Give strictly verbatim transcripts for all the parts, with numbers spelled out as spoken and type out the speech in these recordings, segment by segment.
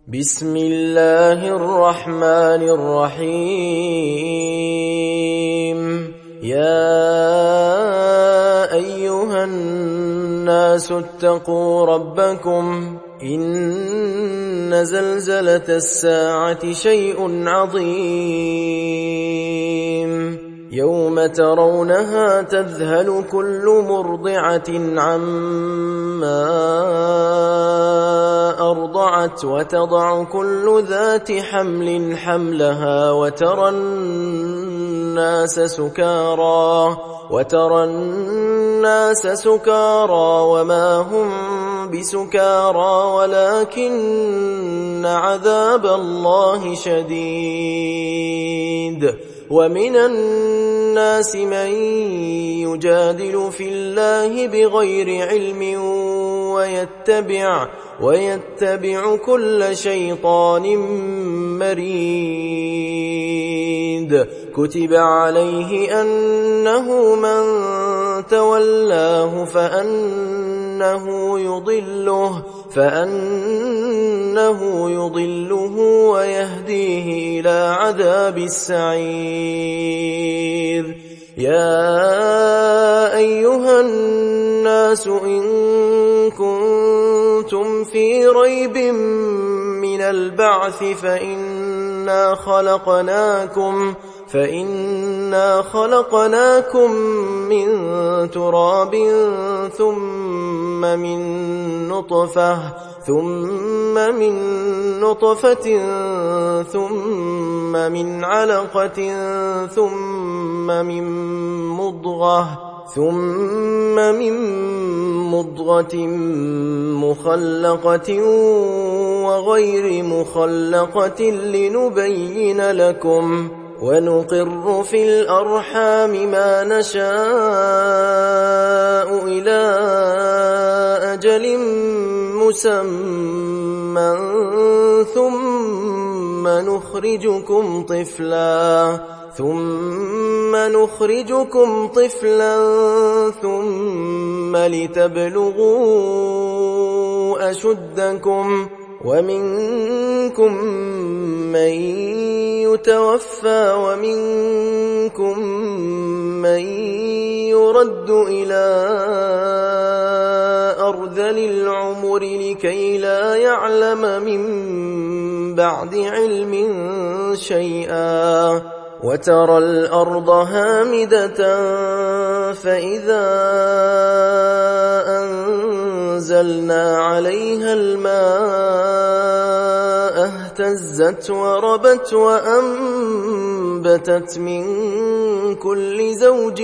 بسم الله الرحمن الرحيم. يا أيها الناس اتقوا ربكم إن زلزلة الساعة شيء عظيم يوم ترونها تذهل كل مرضعة عما أرضعت وتضع كل ذات حمل حملها وترى الناس سكارى وترى الناس سكارى وما هم بسكارى ولكن عذاب الله شديد. ومن الناس من يجادل في الله بغير علم ويتبع ويتبع كل شيطان مريد. كتب عليه أنه من تولاه فأنه يضله فأنه يضله ويهديه إلى عذاب السعير. يا أيها الناس إن كنتم في ريب من البعث فإنا خلقناكم فإنا خلقناكم من تراب ثم من نطفة ثم من نطفة ثم من علقة ثم من مضغة ثم من مضغة مخلقة وغير مخلقة لنبين لكم ونقر في الأرحام ما نشاء إلى أجل مسمى ثم نخرجكم طفلا ثم نخرجكم طفلا ثم لتبلغوا أشدكم ومنكم من يتوفى ومنكم من يرد إلى أرذل العمر لكي لا يعلم من بعد علم شيئا. وترى الأرض هامدة فإذا أنزلنا عليها الماء اهتزت وربت وأنبتت من كل زوج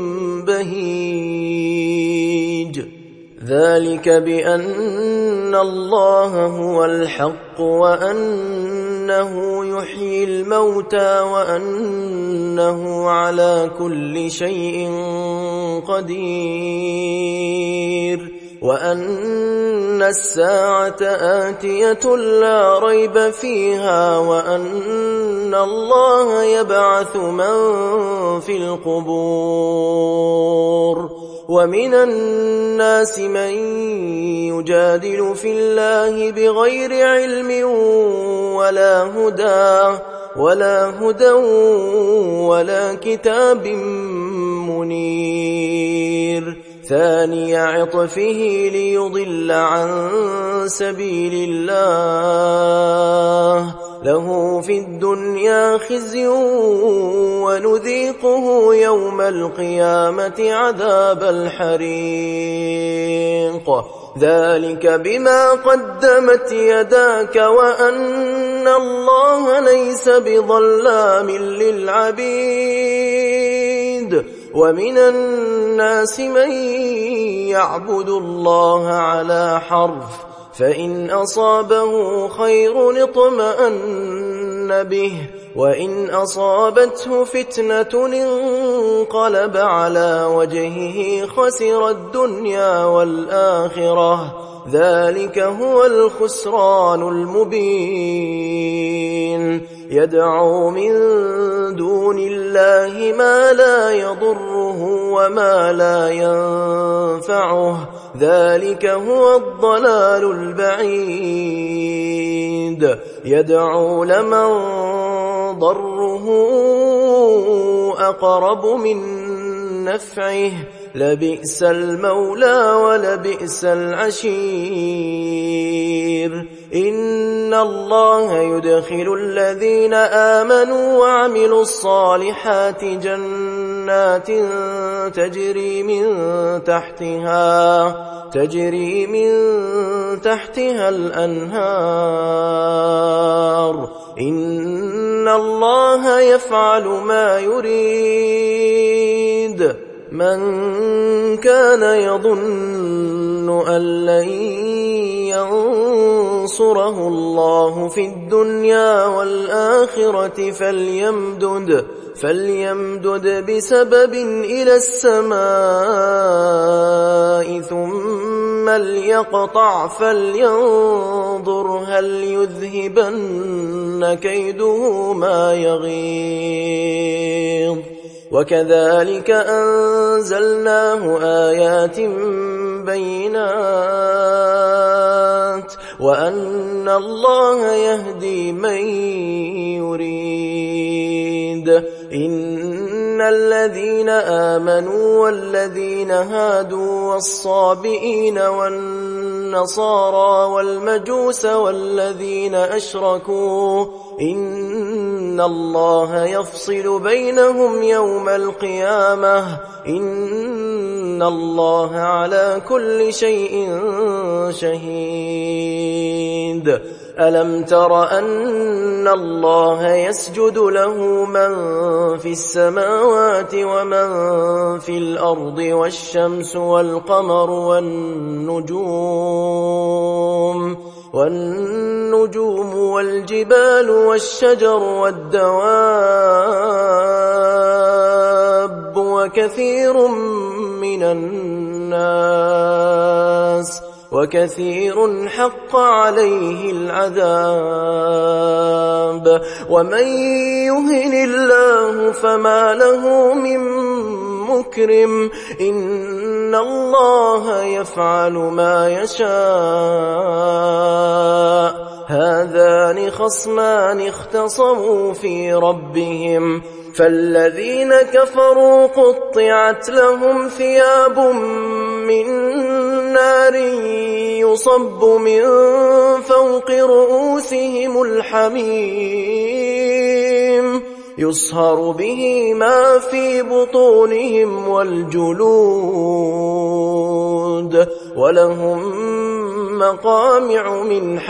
بهيج. ذلك بأن الله هو الحق وأنه يحيي الموتى وأنه على كل شيء قدير وأن الساعة آتية لا ريب فيها وأن الله يبعث من في القبور. ومن الناس من يجادل في الله بغير علم ولا هدى ولا هدى ولا كتاب منير. ثاني عطفه ليضل عن سبيل الله له في الدنيا خزي ونذيقه يوم القيامة عذاب الحريق. ذلك بما قدمت يداك وأن الله ليس بظلام للعبيد. ومن الناس من يعبد الله على حرف فإن أصابه خير اطمأن به وإن أصابته فتنة انقلب على وجهه خسر الدنيا والآخرة. ذلك هو الخسران المبين. يدعو من دون الله ما لا يضره وما لا ينفعه ذلك هو الضلال البعيد. بعيد يدعو لمن ضره أقرب من نفعه لبئس المولى ولبئس العشير إن الله يدخل الذين آمنوا وعملوا الصالحات جنات تجري من تحتها تجري من تحتها الأنهار إن الله يفعل ما يريد من كان يظن أن لن ينصره الله في الدنيا والآخرة فليمدد فليمدد بسبب إلى السماء ثم ليقطع فلينظر هل يذهبن كيده ما يغيظ وكذلك أنزلناه آيات بينات وأن الله يهدي من يريد إن الذين آمنوا والذين هادوا والصابئين والنصارى والمجوس والذين أشركوا إن الله يفصل بينهم يوم القيامة إن الله على كل شيء شهيد ألم تر أن الله يسجد له من في السماوات ومن في الأرض والشمس والقمر والنجوم والنجوم والجبال والشجر والدواب وكثير من الناس وكثير حق عليه العذاب ومن يهن الله فما له من مكرم إن الله يفعل ما يشاء هذان خصمان اختصموا في ربهم فالذين كفروا قطعت لهم ثياب من نار يصب من فوق رؤوسهم الحميم يصهر به ما في بطونهم والجلود ولهم مقامع من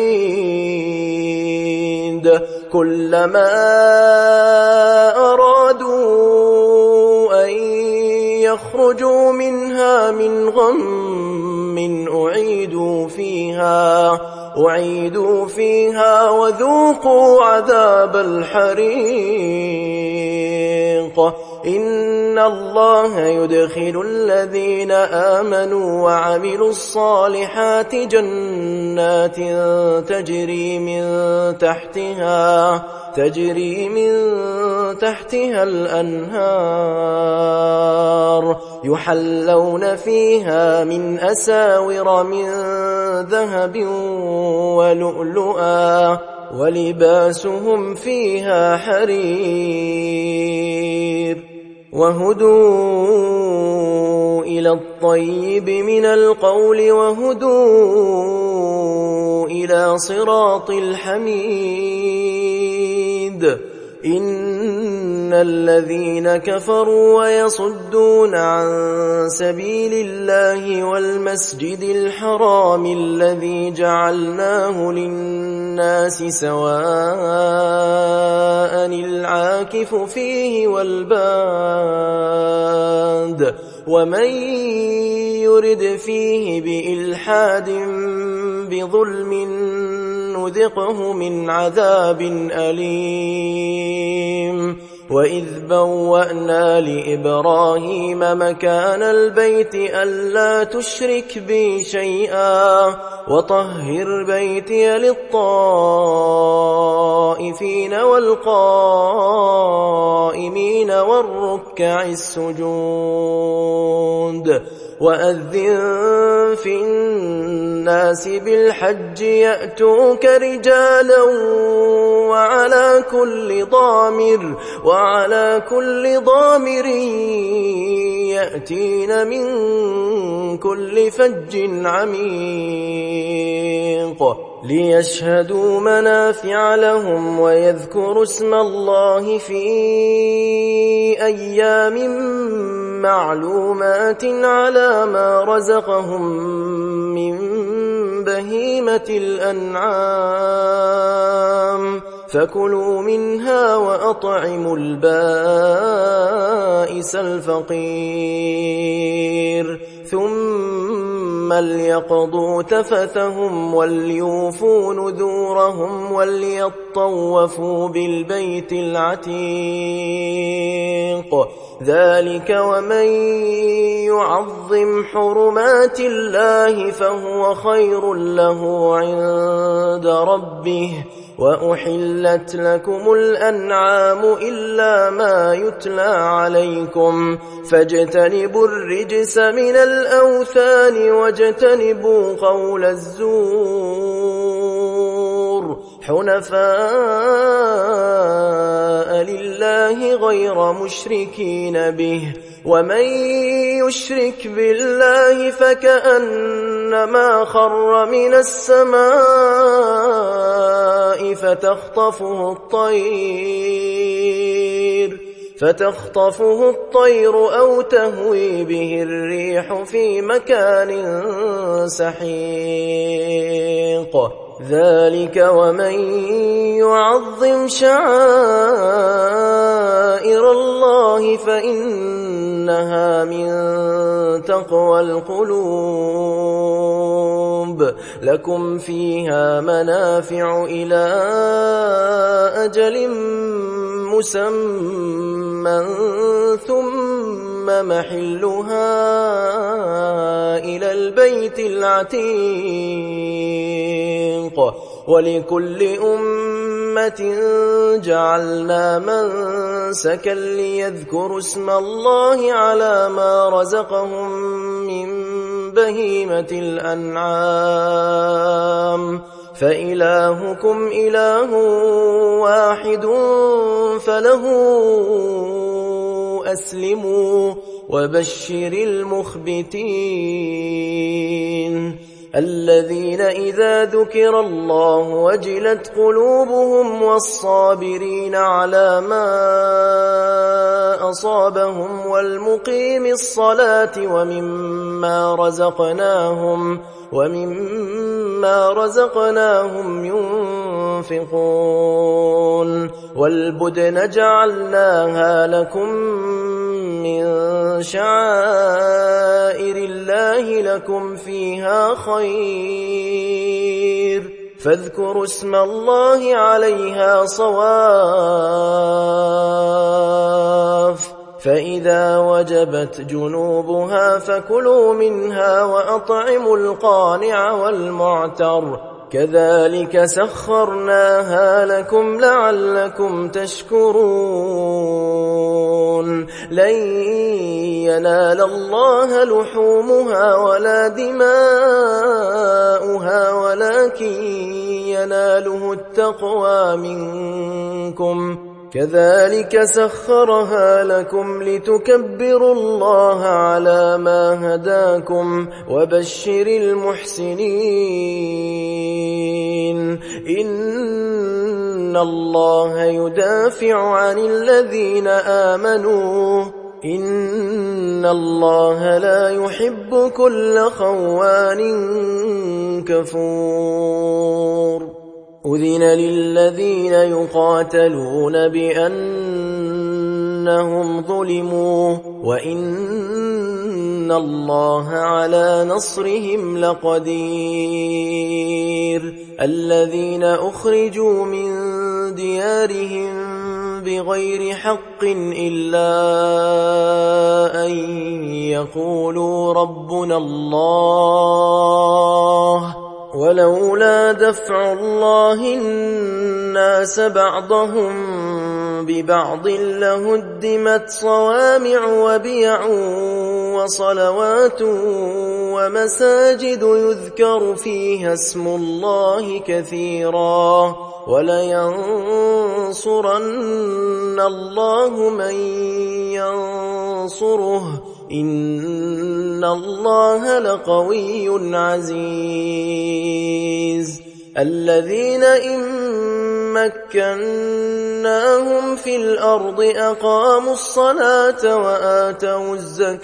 حديد كلما أرادوا أن يخرجوا منها من غم أعيدوا فيها أعيدوا فيها وذوقوا عذاب الحريق إن الله يدخل الذين آمنوا وعملوا الصالحات جنات تجري من تحتها تجري من تحتها الأنهار يحلون فيها من أساور من ذهب ولؤلؤا ولباسهم فيها حرير وهدوا إلى الطيب من القول وهدوا إلى صراط الحميد إن الذين كفروا ويصدون عن سبيل الله والمسجد الحرام الذي جعلناه للناس سواء العاكف فيه والباد ومن يرد فيه بإلحاد بظلم نذقه من عذاب أليم وإذ بوأنا لإبراهيم مكان البيت ألا تشرك بي شيئا وطهر بيتي للطائفين والقائمين والركع السجود وأذن في الناس بالحج يأتوك رجالا وعلى كل ضامر وعلى كل ضامر يأتين من كل فج عميق ليشهدوا منافع لهم ويذكروا اسم الله في أيام معلومات على ما رزقهم من بهيمة الأنعام فكلوا منها وأطعموا البائس الفقير ثم ليقضوا تفثهم وليوفوا نذورهم وليطوفوا بالبيت العتيق ذلك ومن يعظم حرمات الله فهو خير له عند ربه وأحلت لكم الأنعام إلا ما يتلى عليكم فاجتنبوا الرجس من الأوثان واجتنبوا قول الزور حنفاء لله غير مشركين به ومن يشرك بالله فكأنما خر من السماء فتخطفه الطير فتخطفه الطير أو تهوي به الريح في مكان سحيق ذلك ومن يعظم شعائر الله فإنها من تقوى القلوب لكم فيها منافع إلى أجل مسمى ثم محلها إلى البيت العتيق ولكل أمة جعلنا منسكا ليذكروا اسم الله على ما رزقهم من بهيمة الأنعام فإلهكم إله واحد فله أسلموا وبشر المخبتين الذين إذا ذكر الله وجلت قلوبهم والصابرين على ما أصابهم والمقيم الصلاة ومما رزقناهم ومما رزقناهم ينفقون والبدن جعلناها لكم من شعائر الله لكم فيها خير فاذكروا اسم الله عليها صواف فإذا وجبت جنوبها فكلوا منها وأطعموا القانع والمعتر كذلك سخرناها لكم لعلكم تشكرون لن ينال الله لحومها ولا دماؤها ولكن يناله التقوى منكم كذلك سخرها لكم لتكبروا الله على ما هداكم وبشر المحسنين إن الله يدافع عن الذين آمنوا إن الله لا يحب كل خوان كفور أذن للذين يقاتلون بأنهم ظلموا وإن الله على نصرهم لقدير الذين أخرجوا من ديارهم بغير حق إلا أن يقولوا ربنا الله ولولا دفع الله الناس بعضهم ببعض لهدمت صوامع وبيع وصلوات ومساجد يذكر فيها اسم الله كثيرا ولينصرن الله من ينصره إن الله لقوي عزيز. الذين إن مكناهم في الأرض أقاموا الصلاة وآتوا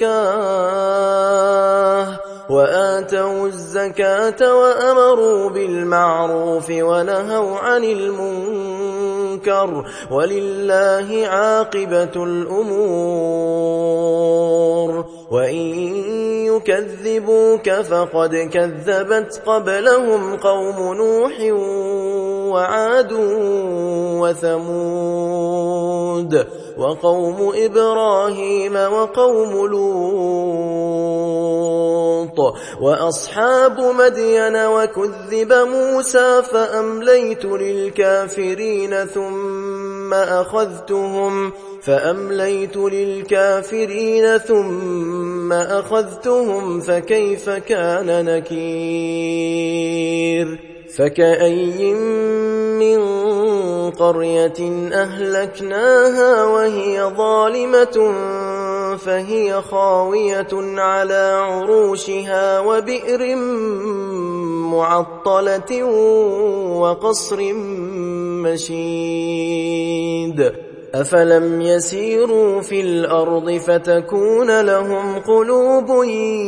الزكاة وآتوا الزكاة وأمروا بالمعروف ونهوا عن المنكر ولله عاقبة الأمور. وإن يكذبوك فقد كذبت قبلهم قوم نوح وعاد وثمود وقوم إبراهيم وقوم لوط وأصحاب مدين وكذب موسى فأمليت للكافرين ثم أخذتهم فأمليت للكافرين ثم أخذتهم فكيف كان نكير. فكأي من قرية أهلكناها وهي ظالمة فهي خاوية على عروشها وبئر معطلة وقصر مشيد. أفلم يسيروا في الأرض فتكون لهم قلوب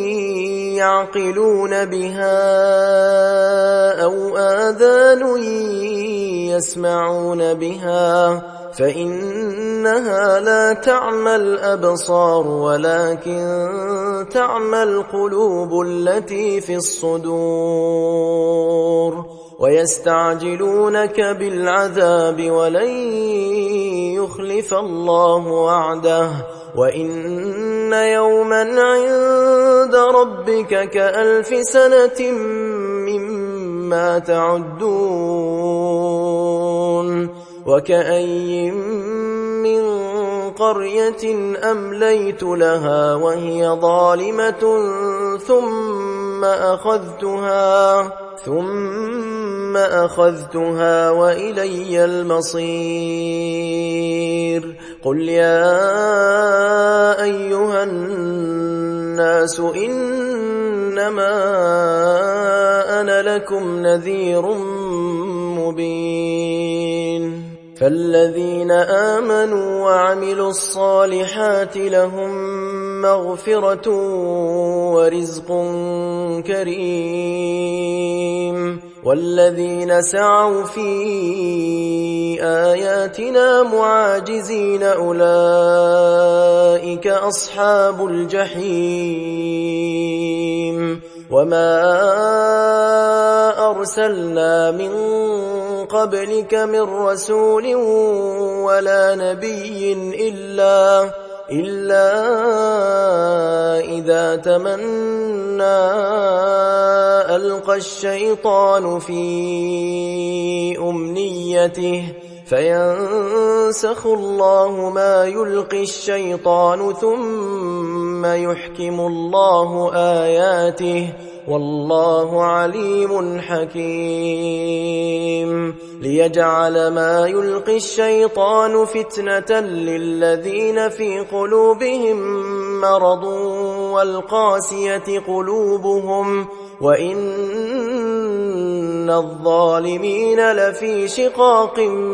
يعقلون بها أو آذان يسمعون بها فإنها لا تعمى الأبصار ولكن تعمى القلوب التي في الصدور. ويستعجلونك بالعذاب ولن يخلف الله وعده وإن يوما عند ربك كألف سنة مما تعدون. وكأي من قرية أمليت لها وهي ظالمة ثم أخذتها ثم أخذتها وإلي المصير. قل يا أيها الناس إنما أنا لكم نذير مبين. فالذين آمنوا وعملوا الصالحات لهم مغفرة ورزق كريم والذين سعوا في آياتنا معاجزين أولئك أصحاب الجحيم. وما أرسلنا من قبلك من رسول ولا نبي إلا إلا إذا تمنى ألقى الشيطان في أمنيته فينسخ الله ما يلقي الشيطان ثم يحكم الله آياته والله عليم حكيم. ليجعل ما يلقي الشيطان فتنة للذين في قلوبهم مرض والقاسية قلوبهم وإن الظالمين لفي شقاق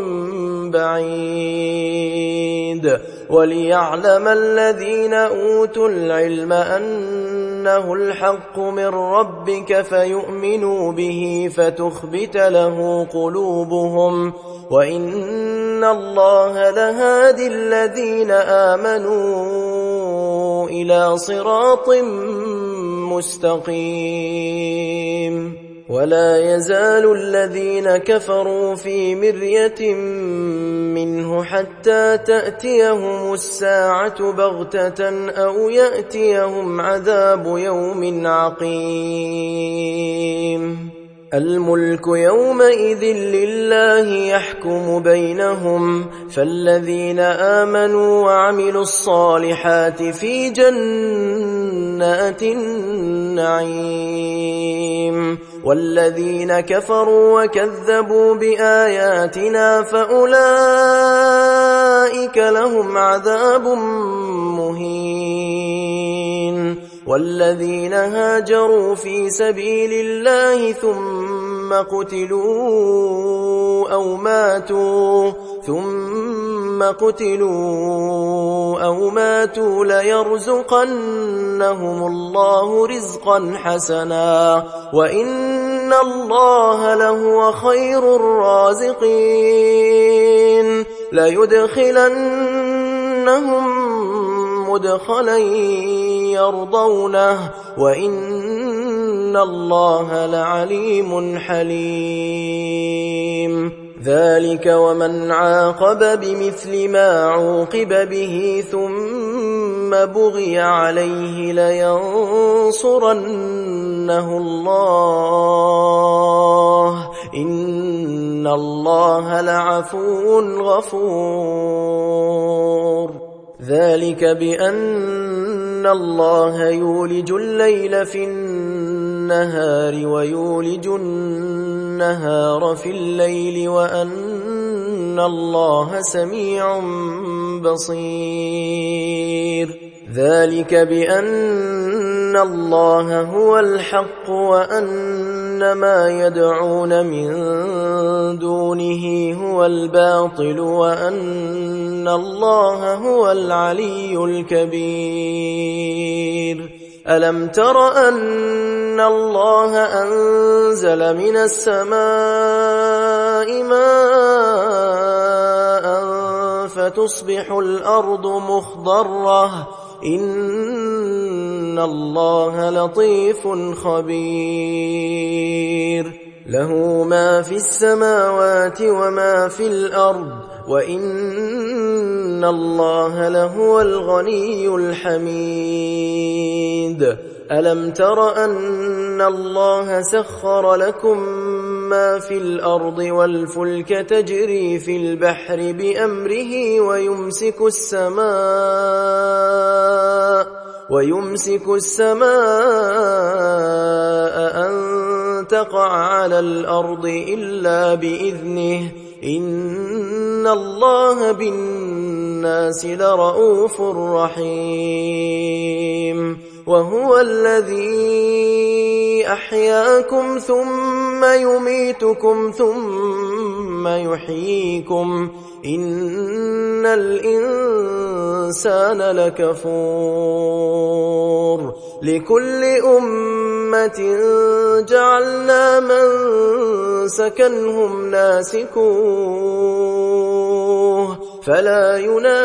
بعيد. وليعلم الذين أوتوا العلم أنه الحق من ربك فيؤمنوا به فتخبت له قلوبهم وإن الله لهادي الذين آمنوا إلى صراط مستقيم. ولا يزال الذين كفروا في مرية منه حتى تأتيهم الساعة بغتة أو يأتيهم عذاب يوم عقيم. الملك يومئذ لله يحكم بينهم فالذين آمنوا وعملوا الصالحات في جنات النعيم والذين كفروا وكذبوا بآياتنا فأولئك لهم عذاب مهين والذين هاجروا في سبيل الله ثم قتلوا أو ماتوا ثم قتلوا أو ماتوا ليرزقنهم الله رزقا حسنا وإن الله لهو خير الرازقين ليدخلنهم مدخلا يرضونه وإن الله لعليم حليم ذلك ومن عاقب بمثل ما عوقب به ثم بغي عليه لينصرنه الله إن الله لعفو غفور ذلك بأن الله يولج الليل في النهار ويولج النهار في الليل وأن الله سميع بصير ذلك بأن الله هو الحق وأن ما يدعون من دونه هو الباطل وأن الله هو العلي الكبير ألم تر أن الله أنزل من السماء ماء فتصبح الأرض مخضرة إن الله لطيف خبير له ما في السماوات وما في الأرض وإن الله لهو الغني الحميد ألم تر أن الله سخر لكم ما في الأرض والفلك تجري في البحر بأمره ويمسك السماء ويمسك السماء أن تقع على الأرض إلا بإذنه إن الله بالناس لرؤوف رحيم وهو الذي أحياكم ثم يميتكم ثم يحييكم إن الإنسان لكفور لكل أمة جعلنا منسكا هم ناسكوه فلا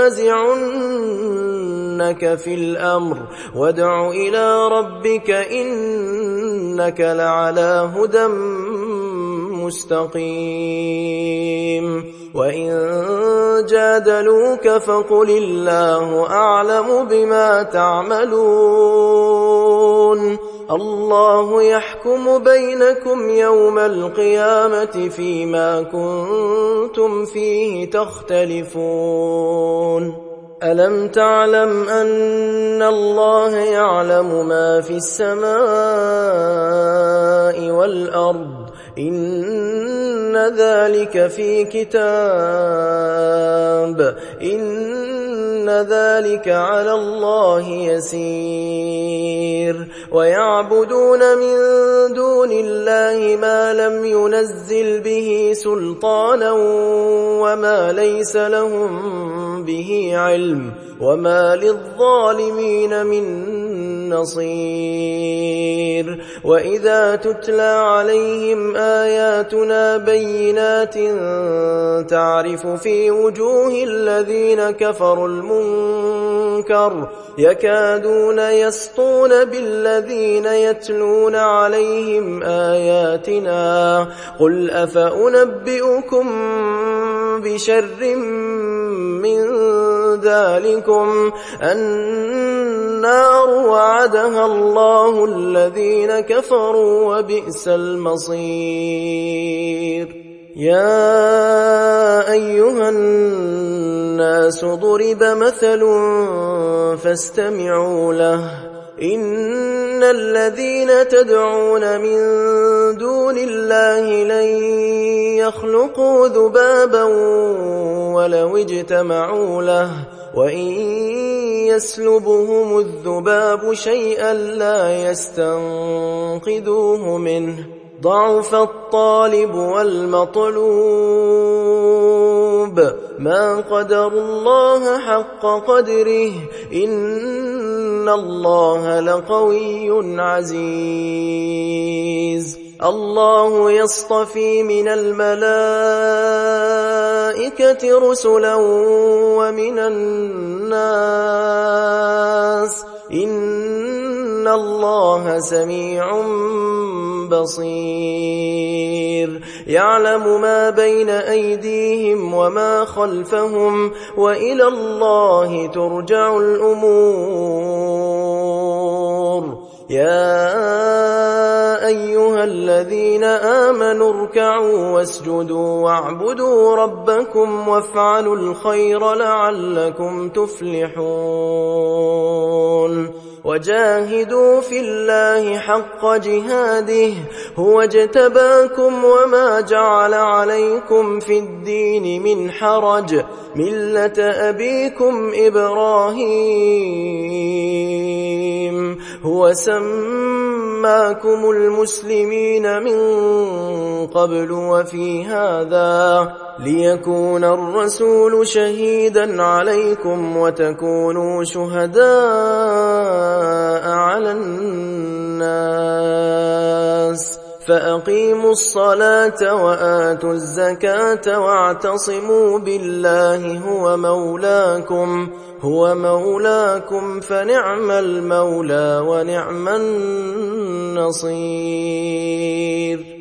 ينازعنك في الأمر وادع إلى ربك إنك لعلى هدى مستقيم وإن جادلوك فقل الله أعلم بما تعملون الله يحكم بينكم يوم القيامة فيما كنتم فيه تختلفون ألم تعلم أن الله يعلم ما في السماء والأرض إن ذلك في كتاب إن ذلك على الله يسير ويعبدون من دون الله ما لم ينزل به سلطانا وما ليس لهم به علم وما للظالمين من نصير وإذا تتلى عليهم آياتنا بينات تعرف في وجوه الذين كفروا المنكر يكادون يسطون بالذين يتلون عليهم آياتنا قل أفأنبئكم بشر من ذلكم النار وعدها الله الذين كفروا وبئس المصير. يا أيها الناس ضرب مثل فاستمعوا له إن الذين تدعون من دون الله لن يخلقوا ذبابا ولو اجتمعوا له وإن يسلبهم الذباب شيئا لا يستنقذوه منه ضعف الطالب والمطلوب ما قدروا الله حق قدره إن الله لقوي عزيز. الله يصطفي من الملائكة رسلا ومن الناس إن الله سميع بصير. يعلم ما بين أيديهم وما خلفهم وإلى الله ترجع الأمور. يا أيها الذين آمنوا اركعوا واسجدوا واعبدوا ربكم وافعلوا الخير لعلكم تفلحون. وجاهدوا في الله حق جهاده هو اجتباكم وما جعل عليكم في الدين من حرج ملة أبيكم إبراهيم هو سماكم المسلمين من قبل وفي هذا ليكون الرسول شهيدا عليكم وتكونوا شهداء على الناس فأقيموا الصلاة وآتوا الزكاة واعتصموا بالله هو مولاكم هو مولاكم فنعم المولى ونعم النصير.